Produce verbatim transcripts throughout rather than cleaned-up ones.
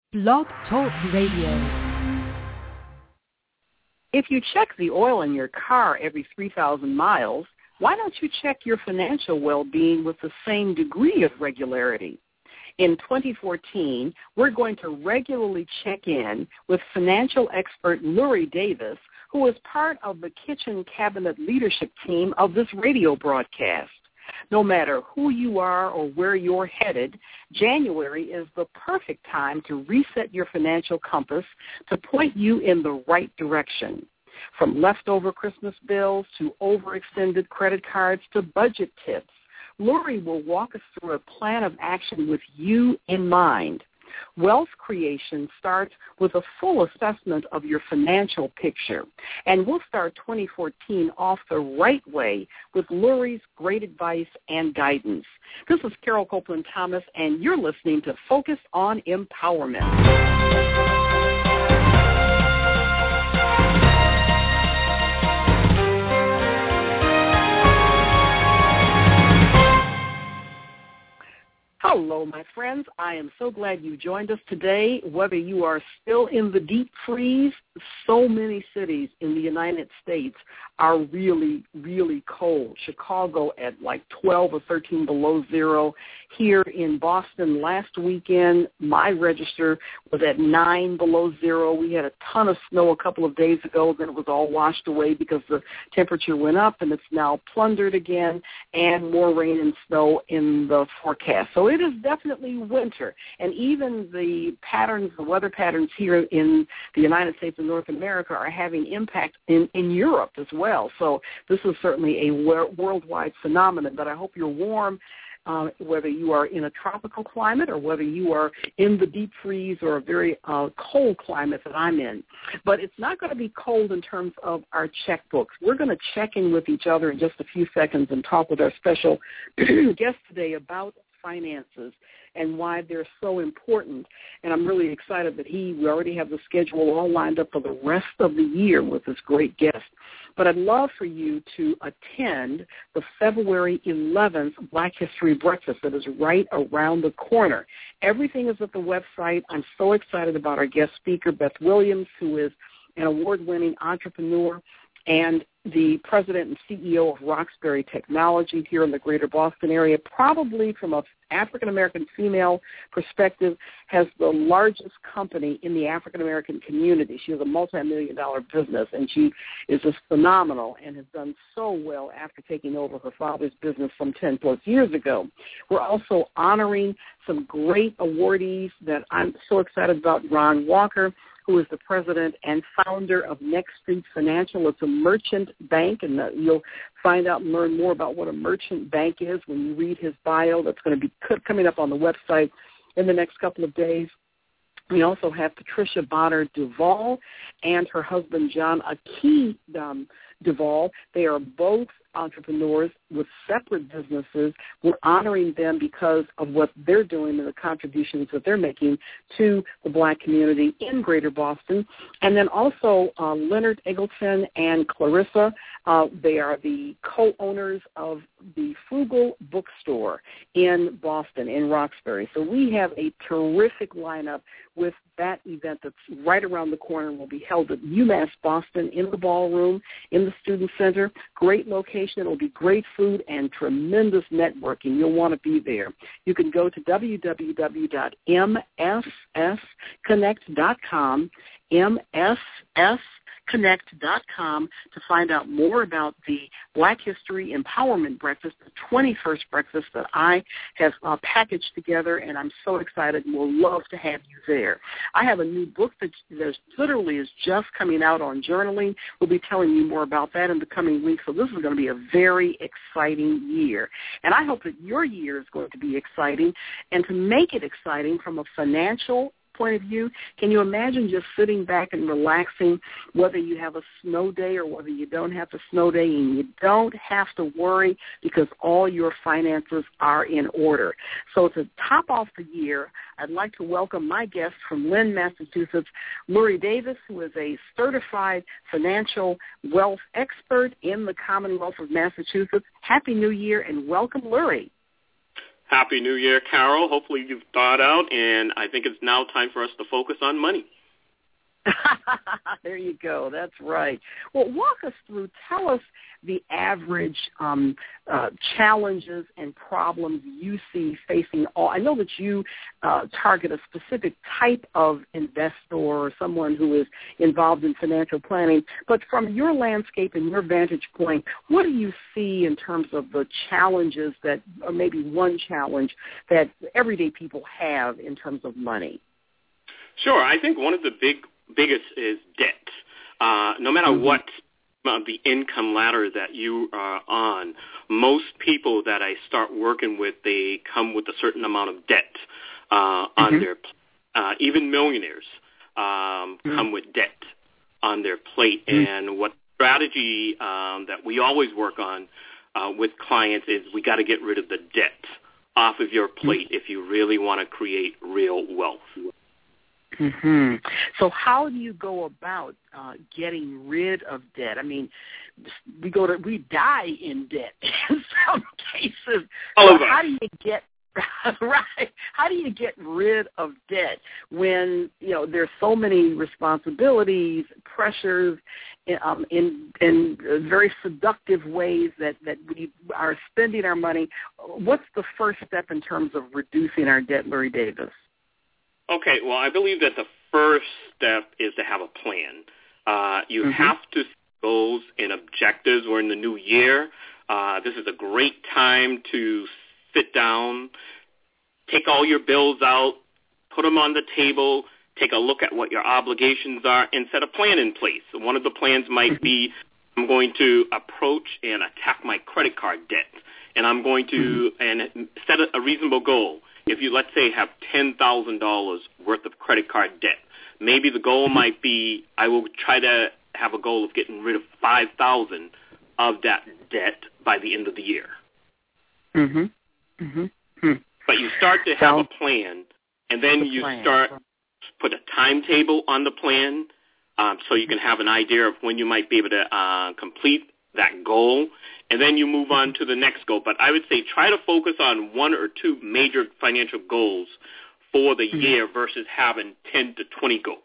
Blog Talk Radio. If you check the oil in your car every three thousand miles, why don't you check your financial well-being with the same degree of regularity? In twenty fourteen, we're going to regularly check in with financial expert Lurie Davis, who is part of the kitchen cabinet leadership team of this radio broadcast. No matter who you are or where you're headed, January is the perfect time to reset your financial compass to point you in the right direction. From leftover Christmas bills to overextended credit cards to budget tips, Lurie will walk us through a plan of action with you in mind. Wealth creation starts with a full assessment of your financial picture, and we'll start twenty fourteen off the right way with Lurie's great advice and guidance. This is Carol Copeland Thomas, and you're listening to Focus on Empowerment. Hello, my friends. I am so glad you joined us today. Whether you are still in the deep freeze, so many cities in the United States are really, really cold. Chicago at like twelve or thirteen below zero. Here in Boston last weekend, my register was at nine below zero. We had a ton of snow a couple of days ago. Then it was all washed away because the temperature went up, and it's now plundered again, and more rain and snow in the forecast. So it is definitely winter, and even the patterns, the weather patterns here in the United States and North America are having impact in, in Europe as well. So this is certainly a wor- worldwide phenomenon, but I hope you're warm, uh, whether you are in a tropical climate or whether you are in the deep freeze or a very uh, cold climate that I'm in. But it's not going to be cold in terms of our checkbooks. We're going to check in with each other in just a few seconds and talk with our special guest today about finances and why they're so important. And I'm really excited that he, we already have the schedule all lined up for the rest of the year with this great guest. But I'd love for you to attend the February eleventh Black History Breakfast that is right around the corner. Everything is at the website. I'm so excited about our guest speaker, Beth Williams, who is an award-winning entrepreneur and the president and C E O of Roxbury Technology here in the greater Boston area, probably from an African-American female perspective, has the largest company in the African-American community. She has a multi-million dollar business, and she is just phenomenal and has done so well after taking over her father's business some ten plus years ago. We're also honoring some great awardees that I'm so excited about. Ron Walker, who is the president and founder of Next Street Financial. It's a merchant bank, and you'll find out and learn more about what a merchant bank is when you read his bio. That's going to be coming up on the website in the next couple of days. We also have Patricia Bonner Duvall and her husband, John Aki um, Duvall. They are both entrepreneurs with separate businesses. We're honoring them because of what they're doing and the contributions that they're making to the Black community in Greater Boston. And then also uh, Leonard Eggleton and Clarissa, uh, they are the co-owners of the Frugal Bookstore in Boston, in Roxbury. So we have a terrific lineup with that event that's right around the corner and will be held at UMass Boston in the ballroom, in the Student Center. Great location. It will be great food and tremendous networking. You'll want to be there. You can go to w w w dot m s s connect dot com, m s s connect dot com, to find out more about the Black History Empowerment Breakfast, the twenty-first breakfast that I have uh, packaged together, and I'm so excited and will love to have you there. I have a new book that that literally is just coming out on journaling. We'll be telling you more about that in the coming weeks, so this is going to be a very exciting year. And I hope that your year is going to be exciting, and to make it exciting from a financial point of view, can you imagine just sitting back and relaxing, whether you have a snow day or whether you don't have a snow day, and you don't have to worry because all your finances are in order. So to top off the year, I'd like to welcome my guest from Lynn, Massachusetts, Lurie Davis, who is a certified financial wealth expert in the Commonwealth of Massachusetts. Happy New Year and welcome, Lurie. Happy New Year, Carol. Hopefully you've thought out, and I think it's now time for us to focus on money. There you go. That's right. Well, walk us through. Tell us the average um, uh, challenges and problems you see facing all. I know that you uh, target a specific type of investor or someone who is involved in financial planning, but from your landscape and your vantage point, what do you see in terms of the challenges that, or maybe one challenge that everyday people have in terms of money? Sure. I think one of the big biggest is debt. Uh, no matter mm-hmm. what uh, the income ladder that you are on, most people that I start working with, they come with a certain amount of debt uh, mm-hmm. on their uh, even millionaires um, mm-hmm. come with debt on their plate. Mm-hmm. And what strategy um, that we always work on uh, with clients is we got to get rid of the debt off of your plate mm-hmm. if you really want to create real wealth. Mm-hmm. So how do you go about uh, getting rid of debt? I mean, we go to we die in debt in some cases. So how do you get right? How do you get rid of debt when you know there's so many responsibilities, pressures, um, in in very seductive ways that that we are spending our money? What's the first step in terms of reducing our debt, Larry Davis? Okay, well, I believe that the first step is to have a plan. Uh, you mm-hmm. have to set goals and objectives. We're in the new year. Uh, this is a great time to sit down, take all your bills out, put them on the table, take a look at what your obligations are, and set a plan in place. So one of the plans might be I'm going to approach and attack my credit card debt, and I'm going to mm-hmm. and set a, a reasonable goal. If you, let's say, have ten thousand dollars worth of credit card debt, maybe the goal might be I will try to have a goal of getting rid of five thousand dollars of that debt by the end of the year. Mm-hmm. Mm-hmm. But you start to have a plan, and then you plan. start put a timetable on the plan um, so you can have an idea of when you might be able to uh, complete that goal, and then you move on to the next goal. But I would say try to focus on one or two major financial goals for the mm-hmm. year versus having ten to twenty goals.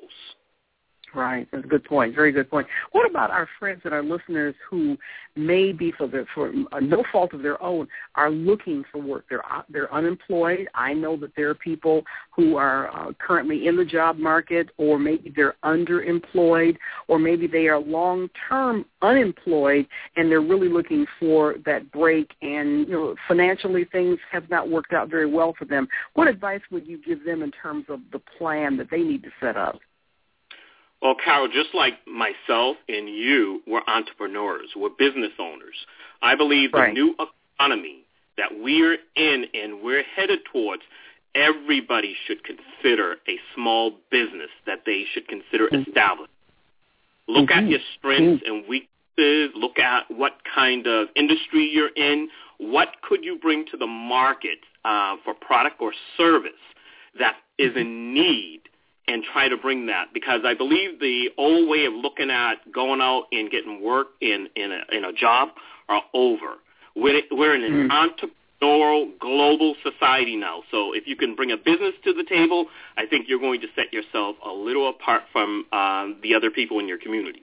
Right. That's a good point. Very good point. What about our friends and our listeners who may be, for, their, for no fault of their own, are looking for work? They're they're unemployed. I know that there are people who are uh, currently in the job market, or maybe they're underemployed, or maybe they are long-term unemployed, and they're really looking for that break, and you know, financially things have not worked out very well for them. What advice would you give them in terms of the plan that they need to set up? Well, Carol, just like myself and you, we're entrepreneurs. We're business owners. I believe the right. new economy that we're in and we're headed towards, everybody should consider a small business that they should consider mm-hmm. established. Look mm-hmm. at your strengths mm-hmm. and weaknesses. Look at what kind of industry you're in. What could you bring to the market uh, for product or service that is in need? And try to bring that, because I believe the old way of looking at going out and getting work in in a, in a job are over. We're, we're in an mm. entrepreneurial global society now. So if you can bring a business to the table, I think you're going to set yourself a little apart from uh, the other people in your community.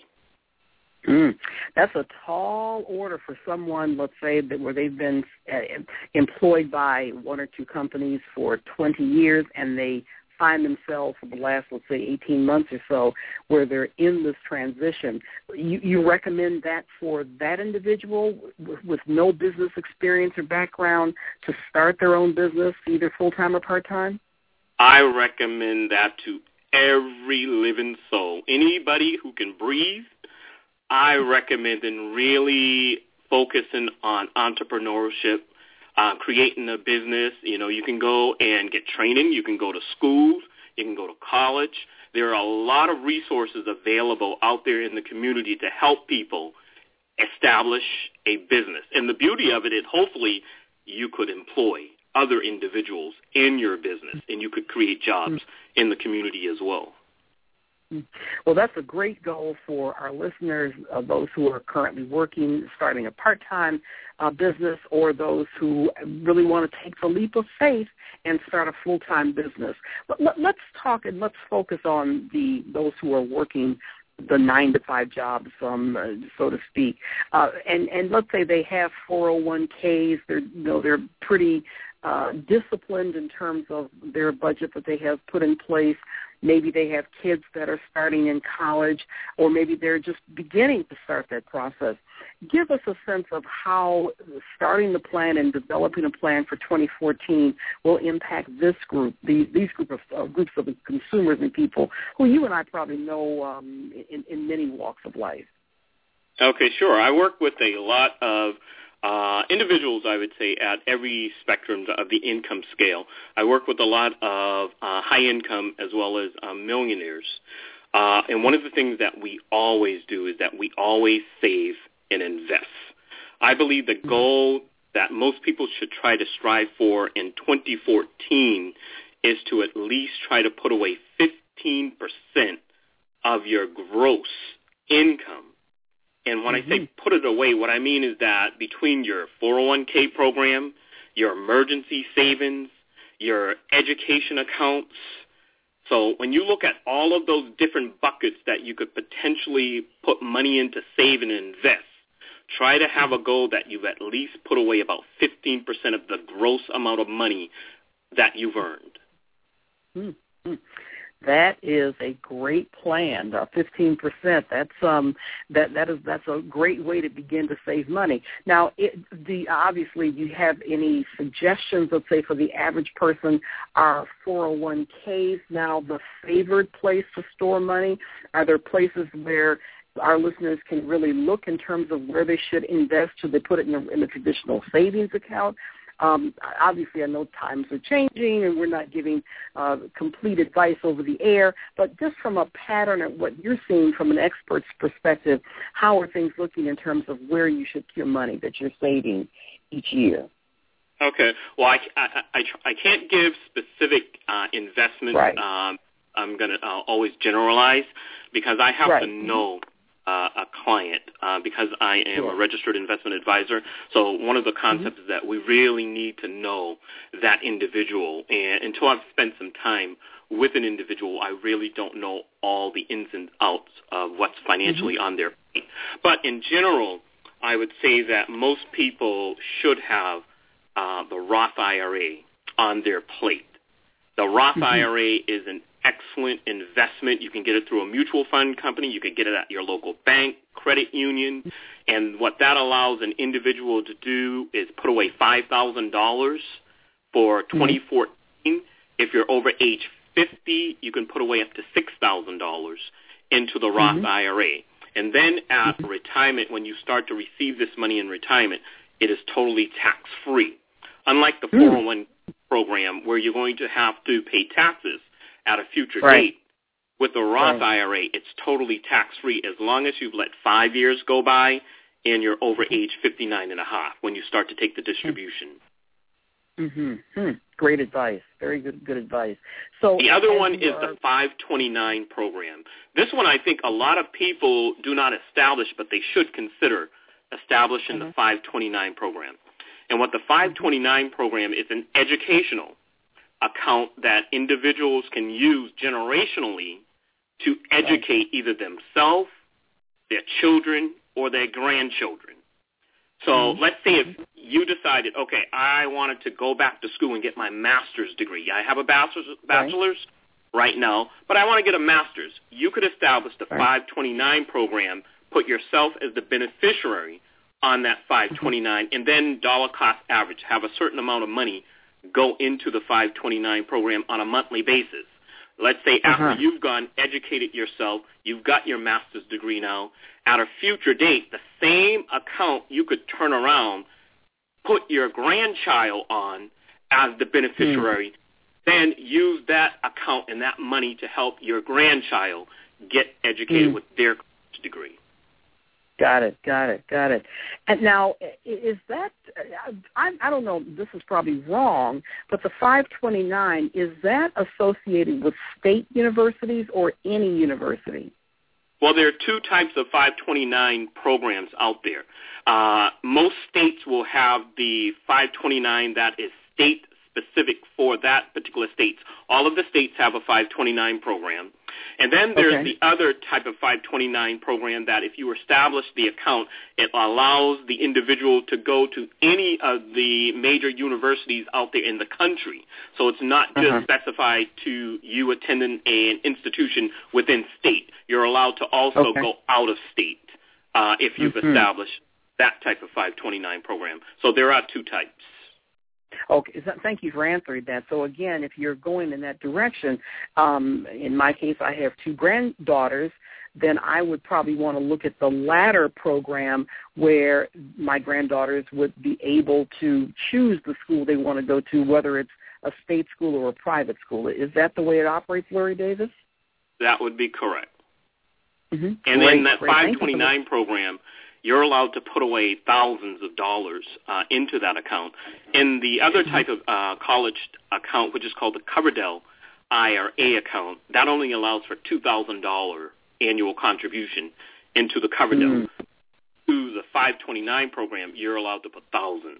Mm. That's a tall order for someone, let's say, that where they've been uh, employed by one or two companies for twenty years, and they find themselves for the last, let's say, eighteen months or so, where they're in this transition. You, you recommend that for that individual with, with no business experience or background to start their own business, either full-time or part-time? I recommend that to every living soul. Anybody who can breathe, I recommend them really focusing on entrepreneurship. Uh, creating a business. You know, you can go and get training. You can go to schools. You can go to college. There are a lot of resources available out there in the community to help people establish a business. And the beauty of it is hopefully you could employ other individuals in your business, and you could create jobs in the community as well. Well, that's a great goal for our listeners, uh, those who are currently working, starting a part-time uh, business, or those who really want to take the leap of faith and start a full-time business. But let, let's talk and let's focus on the those who are working the nine to five jobs, um, uh, so to speak. Uh, and, and let's say they have four oh one k's. They're, you know, they're pretty uh, disciplined in terms of their budget that they have put in place. Maybe they have kids that are starting in college, or maybe they're just beginning to start that process. Give us a sense of how starting the plan and developing a plan for twenty fourteen will impact this group, these, these group of uh, groups of consumers and people who you and I probably know um, in, in many walks of life. Okay, sure. I work with a lot of Uh, individuals, I would say, at every spectrum of the income scale. I work with a lot of uh, high income as well as um, millionaires. Uh, and one of the things that we always do is that we always save and invest. I believe the goal that most people should try to strive for in twenty fourteen is to at least try to put away fifteen percent of your gross income. And when mm-hmm. I say put it away, what I mean is that between your four oh one k program, your emergency savings, your education accounts, so when you look at all of those different buckets that you could potentially put money into save and invest, try to have a goal that you've at least put away about fifteen percent of the gross amount of money that you've earned. Mm-hmm. That is a great plan. Uh, Fifteen percent. That's um that that is that's a great way to begin to save money. Now, it, the obviously, do you have any suggestions? Let's say for the average person, are four oh one k's now the favored place to store money? Are there places where our listeners can really look in terms of where they should invest? Should they put it in a, in a traditional savings account? Um, obviously, I know times are changing, and we're not giving uh, complete advice over the air, but just from a pattern of what you're seeing from an expert's perspective, how are things looking in terms of where you should put your money that you're saving each year? Okay. Well, I, I, I, I can't give specific uh, investments. Right. Um, I'm going to uh, always generalize because I have right. to know Uh, a client uh, because I am sure. a registered investment advisor. So one of the concepts mm-hmm. is that we really need to know that individual. And until I've spent some time with an individual, I really don't know all the ins and outs of what's financially mm-hmm. on their plate. But in general, I would say that most people should have uh, the Roth I R A on their plate. The Roth mm-hmm. I R A is an excellent investment. You can get it through a mutual fund company. You can get it at your local bank, credit union. And what that allows an individual to do is put away five thousand dollars for twenty fourteen. Mm-hmm. If you're over age fifty, you can put away up to six thousand dollars into the Roth mm-hmm. I R A. And then at mm-hmm. retirement, when you start to receive this money in retirement, it is totally tax-free. Unlike the mm-hmm. four oh one program where you're going to have to pay taxes at a future right. date. With the Roth right. I R A, it's totally tax-free as long as you've let five years go by and you're over age fifty-nine and a half when you start to take the distribution. Mm-hmm. Hmm. Great advice. Very good good advice. So the other one is are... the five twenty-nine program. This one I think a lot of people do not establish, but they should consider establishing mm-hmm. the five twenty-nine program. And what the five twenty-nine program is, an educational account that individuals can use generationally to educate either themselves, their children, or their grandchildren. So mm-hmm. let's say if you decided, okay, I wanted to go back to school and get my master's degree. I have a bachelor's, bachelor's right. right now, but I want to get a master's. You could establish the right. five twenty-nine program, put yourself as the beneficiary on that five twenty-nine, mm-hmm. and then dollar cost average, have a certain amount of money go into the five twenty-nine program on a monthly basis. Let's say after uh-huh. you've gone, educated yourself, you've got your master's degree now, at a future date, the same account you could turn around, put your grandchild on as the beneficiary, mm. then use that account and that money to help your grandchild get educated mm. with their degree. Got it, got it, got it. And now, is that, I, I don't know, this is probably wrong, but the five twenty-nine, is that associated with state universities or any university? Well, there are two types of five twenty-nine programs out there. Uh, most states will have the five twenty-nine that is state-specific for that particular state. All of the states have a five twenty-nine program. And then there's okay. the other type of five twenty-nine program that if you establish the account, it allows the individual to go to any of the major universities out there in the country. So it's not just uh-huh. specified to you attending an institution within state. You're allowed to also okay. go out of state uh, if you've mm-hmm. established that type of five twenty-nine program. So there are two types. Okay, so thank you for answering that. So again, if you're going in that direction, um, in my case, I have two granddaughters, then I would probably want to look at the latter program where my granddaughters would be able to choose the school they want to go to, whether it's a state school or a private school. Is that the way it operates, Lori Davis? That would be correct. Mm-hmm. And great, in that great. five twenty-nine program, you're allowed to put away thousands of dollars uh, into that account. In the other type of uh, college account, which is called the Coverdell I R A account, that only allows for two thousand dollars annual contribution into the Coverdell. Mm. To the five twenty-nine program, you're allowed to put thousands.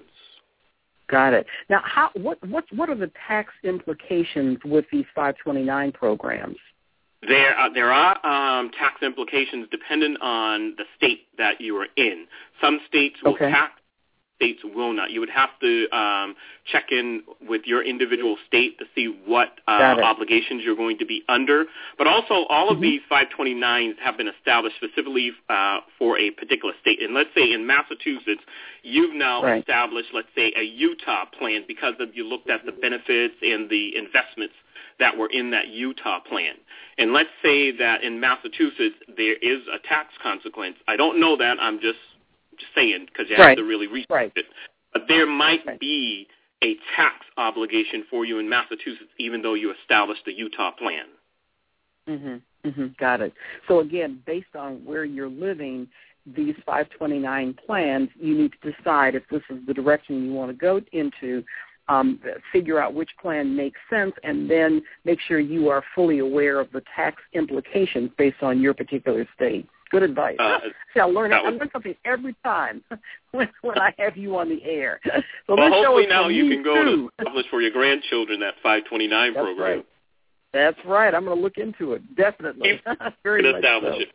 Got it. Now, how, what, what, what are the tax implications with these five twenty-nine programs? There, uh, there are um, tax implications dependent on the state that you are in. Some states will okay. tax, states will not. You would have to um, check in with your individual state to see what uh, obligations you're going to be under. But also, all of mm-hmm. these five twenty-nines have been established specifically uh, for a particular state. And let's say in Massachusetts, you've now right. established, let's say, a Utah plan because of you looked at the benefits and the investments that were in that Utah plan. And let's say that in Massachusetts there is a tax consequence. I don't know that. I'm just, just saying because you have right. to really research right. it. But there might right. be a tax obligation for you in Massachusetts even though you established the Utah plan. Mm-hmm. Mm-hmm. Got it. So, again, based on where you're living, these five twenty-nine plans, you need to decide if this is the direction you want to go into. Um, figure out which plan makes sense, and then make sure you are fully aware of the tax implications based on your particular state. Good advice. Uh, See, I learn, was, I learn something every time when, when I have you on the air. So well, this hopefully show now you can go too. to publish for your grandchildren that five twenty-nine That's program. Right. That's right. I'm going to look into it, definitely. Very much so. It.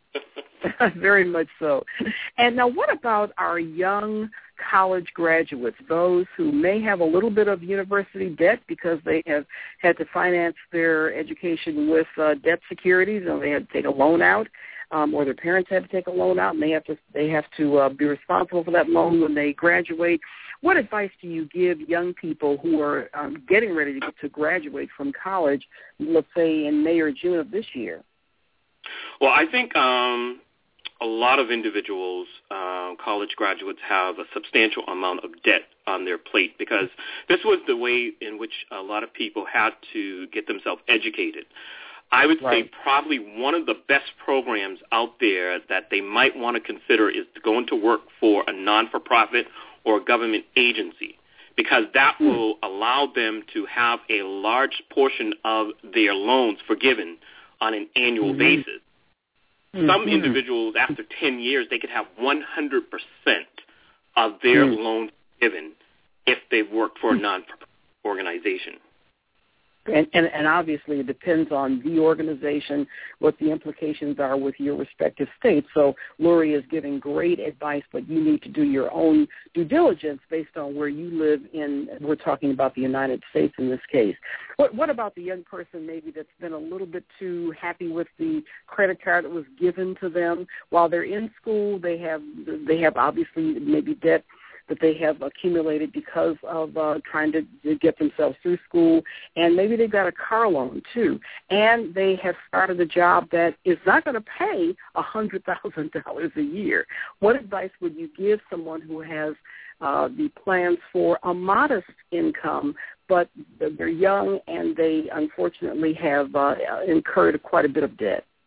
Very much so. And now what about our young college graduates, those who may have a little bit of university debt because they have had to finance their education with uh, debt securities, and they had to take a loan out, um, or their parents had to take a loan out, and they have to they have to uh, be responsible for that loan when they graduate. What advice do you give young people who are um, getting ready to, to graduate from college, let's say in May or June of this year? Well, I think um, a lot of individuals, uh, college graduates, have a substantial amount of debt on their plate because this was the way in which a lot of people had to get themselves educated. I would right. say probably one of the best programs out there that they might want to consider is to go into work for a non-for-profit or a government agency, because that mm. will allow them to have a large portion of their loans forgiven on an annual mm-hmm. basis. Mm-hmm. Some individuals, after ten years, they could have one hundred percent of their mm. loans forgiven if they've worked for a non-profit organization. And, and, and obviously it depends on the organization, what the implications are with your respective states. So Lori is giving great advice, but you need to do your own due diligence based on where you live in. We're talking about the United States in this case. What, what about the young person maybe that's been a little bit too happy with the credit card that was given to them while they're in school? They have they have obviously maybe debt that they have accumulated because of uh, trying to, to get themselves through school, and maybe they've got a car loan too, and they have started a job that is not going to pay one hundred thousand dollars a year. What advice would you give someone who has uh, the plans for a modest income, but they're young and they unfortunately have uh, incurred quite a bit of debt?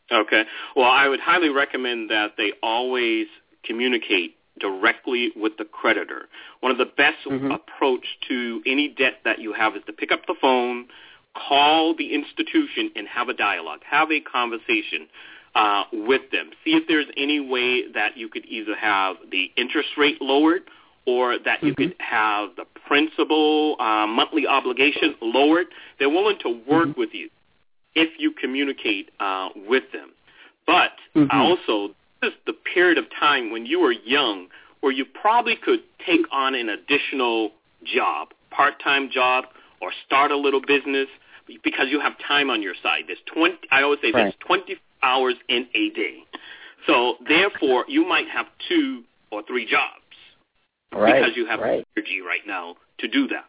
Okay. Well, I would highly recommend that they always communicate directly with the creditor. One of the best mm-hmm. approach to any debt that you have is to pick up the phone, call the institution, and have a dialogue, have a conversation uh, with them. See if there's any way that you could either have the interest rate lowered or that mm-hmm. you could have the principal uh, monthly obligation lowered. They're willing to work mm-hmm. with you if you communicate uh, with them. But mm-hmm. also, this is the period of time when you were young where you probably could take on an additional job, part-time job, or start a little business because you have time on your side. There's twenty. I always say right. there's twenty hours in a day. So therefore, you might have two or three jobs right. because you have right. energy right now to do that.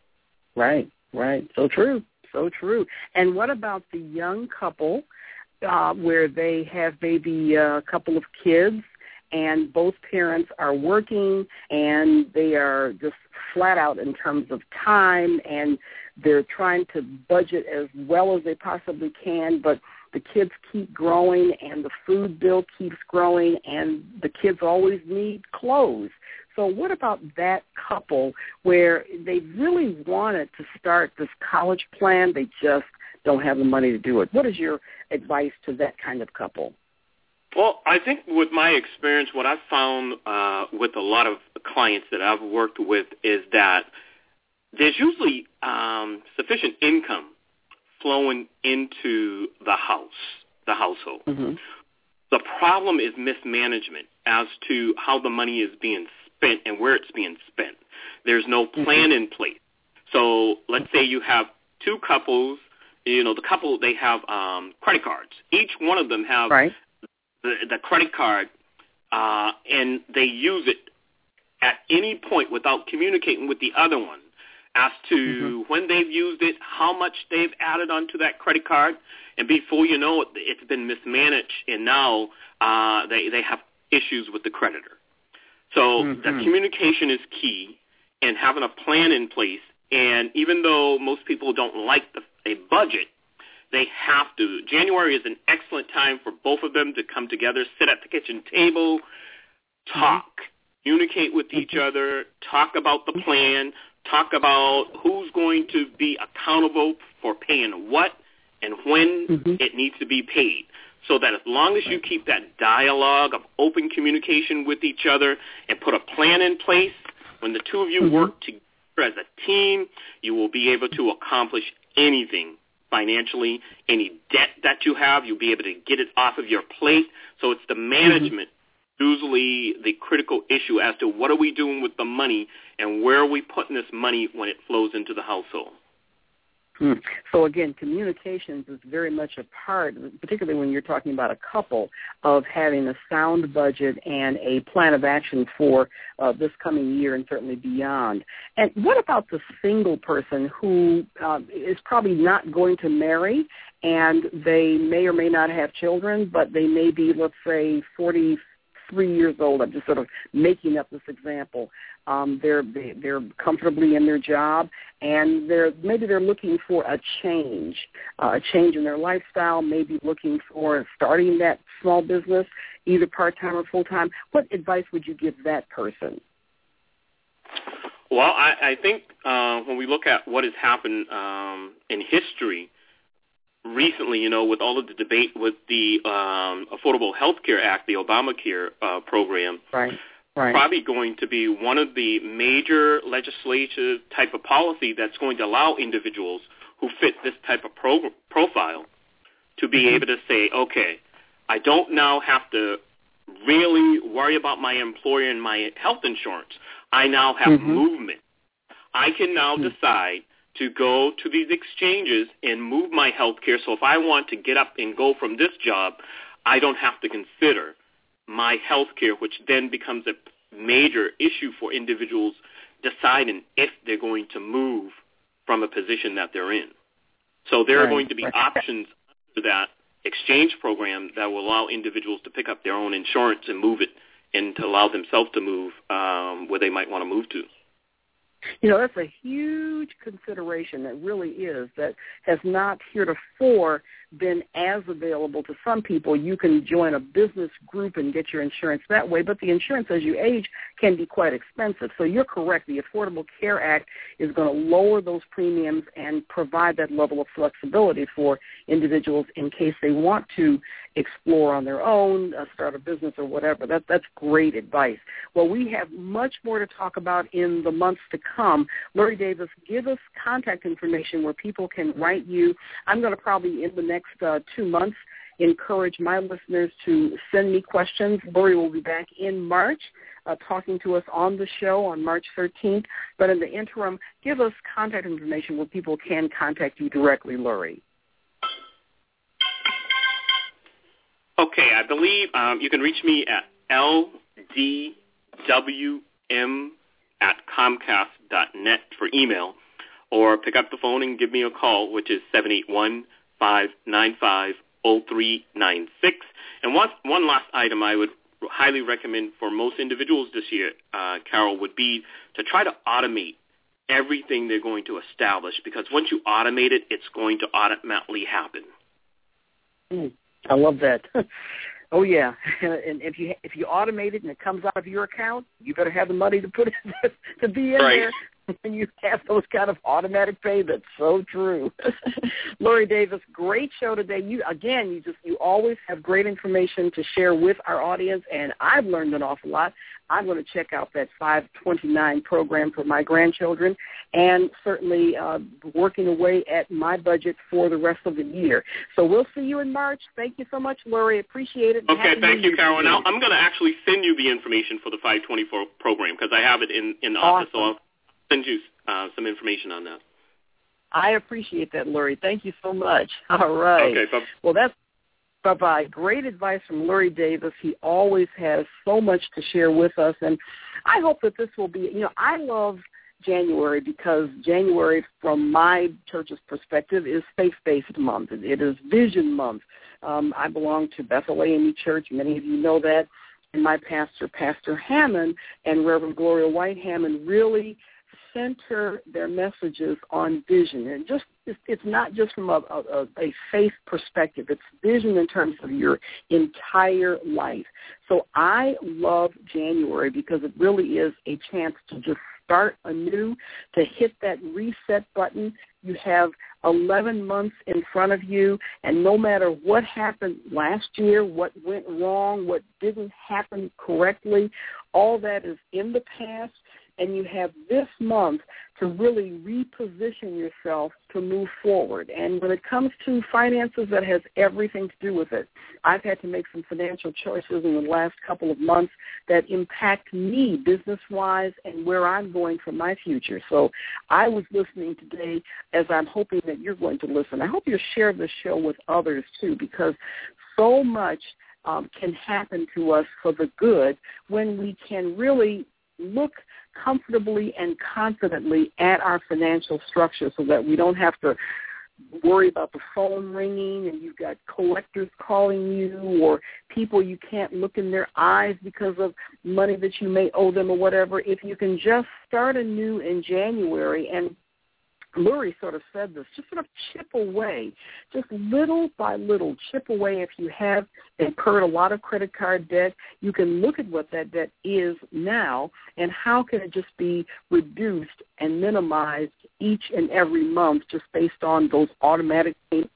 Right, right. So true, so true. And what about the young couple uh, where they have maybe a couple of kids and both parents are working and they are just flat out in terms of time and they're trying to budget as well as they possibly can, but the kids keep growing and the food bill keeps growing and the kids always need clothes. So what about that couple where they really wanted to start this college plan, they just don't have the money to do it? What is your advice to that kind of couple? Well, I think with my experience, what I've found uh, with a lot of clients that I've worked with is that there's usually um, sufficient income flowing into the house, the household. Mm-hmm. The problem is mismanagement as to how the money is being spent and where it's being spent. There's no plan mm-hmm. in place. So let's say you have two couples, you know, the couple, they have um, credit cards. Each one of them have right. the, the credit card, uh, and they use it at any point without communicating with the other one as to mm-hmm. when they've used it, how much they've added onto that credit card, and before you know it, it's been mismanaged, and now uh, they, they have issues with the creditor. So mm-hmm. the communication is key, and having a plan in place, and even though most people don't like the, a budget, they have to. January is an excellent time for both of them to come together, sit at the kitchen table, talk, mm-hmm. communicate with mm-hmm. each other, talk about the plan, talk about who's going to be accountable for paying what and when mm-hmm. it needs to be paid. So that as long as you keep that dialogue of open communication with each other and put a plan in place, when the two of you mm-hmm. work together as a team, you will be able to accomplish anything financially. Any debt that you have, you'll be able to get it off of your plate. So it's the management mm-hmm. usually the critical issue as to what are we doing with the money and where are we putting this money when it flows into the household. Hmm. So again, communications is very much a part, particularly when you're talking about a couple, of having a sound budget and a plan of action for uh, this coming year and certainly beyond. And what about the single person who uh, is probably not going to marry and they may or may not have children, but they may be, let's say, forty-three years old. I'm just sort of making up this example. Um, they're they're comfortably in their job, and they're maybe they're looking for a change, uh, a change in their lifestyle. Maybe looking for starting that small business, either part time or full time. What advice would you give that person? Well, I, I think uh, when we look at what has happened um, in history recently, you know, with all of the debate with the um, Affordable Health Care Act, the Obamacare uh, program. Right. Right. Probably going to be one of the major legislative type of policy that's going to allow individuals who fit this type of pro- profile to be mm-hmm. able to say, okay, I don't now have to really worry about my employer and my health insurance. I now have mm-hmm. movement. I can now mm-hmm. decide to go to these exchanges and move my health care. So if I want to get up and go from this job, I don't have to consider my health care, which then becomes a major issue for individuals deciding if they're going to move from a position that they're in. So there right. are going to be options under that exchange program that will allow individuals to pick up their own insurance and move it and to allow themselves to move um, where they might want to move to. You know, that's a huge consideration that really is, that has not heretofore been as available to some people. You can join a business group and get your insurance that way, but the insurance as you age can be quite expensive. So you're correct. The Affordable Care Act is going to lower those premiums and provide that level of flexibility for individuals in case they want to explore on their own, uh, start a business or whatever. That, that's great advice. Well, we have much more to talk about in the months to come. Lurie Davis, give us contact information where people can write you. I'm going to probably in the next uh, two months encourage my listeners to send me questions. Lurie will be back in March uh, talking to us on the show on March thirteenth. But in the interim, give us contact information where people can contact you directly, Lurie. Okay, I believe um, you can reach me at L D W M at Comcast dot net for email, or pick up the phone and give me a call, which is seven eight one, five nine five, zero three nine six. And one, one last item I would highly recommend for most individuals this year, uh, Carol, would be to try to automate everything they're going to establish, because once you automate it, it's going to automatically happen. Mm. I love that. Oh, yeah. And if you if you automate it and it comes out of your account, you better have the money to put it to be in right. there. And you have those kind of automatic payments. So true. Lurie Davis, great show today. You again, you just you always have great information to share with our audience, and I've learned an awful lot. I'm going to check out that five twenty-nine program for my grandchildren, and certainly uh, working away at my budget for the rest of the year. So we'll see you in March. Thank you so much, Lurie. Appreciate it. Okay, Happy thank New you, Carol. Now I'm going to actually send you the information for the five twenty-four program because I have it in, in the awesome. office, so I'll send you uh, some information on that. I appreciate that, Lurie. Thank you so much. All right. Okay, bye. Well, that's Bye-bye. Great advice from Lurie Davis. He always has so much to share with us, and I hope that this will be, you know, I love January because January, from my church's perspective, is faith-based month. It is Vision Month. Um, I belong to Bethel A M E Church. Many of you know that. And my pastor, Pastor Hammond, and Reverend Gloria White Hammond really center their messages on vision. And just it's, it's not just from a, a, a faith perspective. It's vision in terms of your entire life. So I love January because it really is a chance to just start anew, to hit that reset button. You have eleven months in front of you, and no matter what happened last year, what went wrong, what didn't happen correctly, all that is in the past. And you have this month to really reposition yourself to move forward. And when it comes to finances, that has everything to do with it. I've had to make some financial choices in the last couple of months that impact me business-wise and where I'm going for my future. So I was listening today as I'm hoping that you're going to listen. I hope you'll share this show with others, too, because so much um, can happen to us for the good when we can really look comfortably and confidently at our financial structure so that we don't have to worry about the phone ringing and you've got collectors calling you or people you can't look in their eyes because of money that you may owe them or whatever. If you can just start anew in January, and Lurie sort of said this, just sort of chip away, just little by little, chip away. If you have incurred a lot of credit card debt, you can look at what that debt is now and how can it just be reduced and minimized each and every month just based on those automatic payments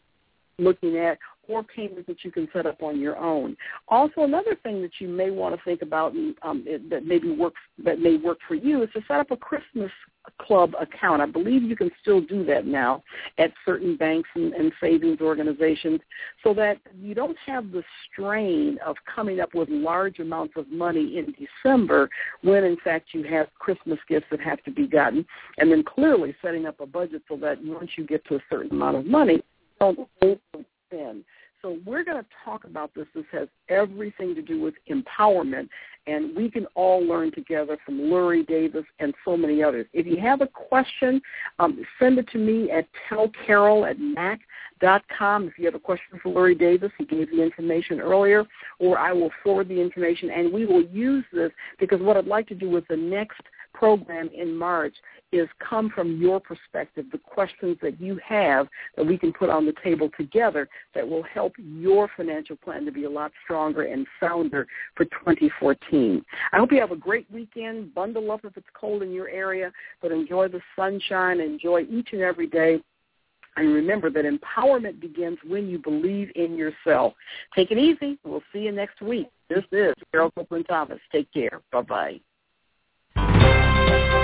looking at or payments that you can set up on your own. Also, another thing that you may want to think about um, it, that maybe works that may work for you is to set up a Christmas club account. I believe you can still do that now at certain banks and, and savings organizations so that you don't have the strain of coming up with large amounts of money in December when, in fact, you have Christmas gifts that have to be gotten, and then clearly setting up a budget so that once you get to a certain amount of money, you don't overspend. So we're going to talk about this. This has everything to do with empowerment, and we can all learn together from Lurie Davis and so many others. If you have a question, um, send it to me at tell carol at mac dot com. If you have a question for Lurie Davis, he gave the information earlier, or I will forward the information, and we will use this because what I'd like to do with the next program in March is come from your perspective, the questions that you have that we can put on the table together that will help your financial plan to be a lot stronger and sounder for twenty fourteen. I hope you have a great weekend. Bundle up if it's cold in your area, but enjoy the sunshine. Enjoy each and every day. And remember that empowerment begins when you believe in yourself. Take it easy. We'll see you next week. This is Carol Copeland Thomas. Take care. Bye-bye.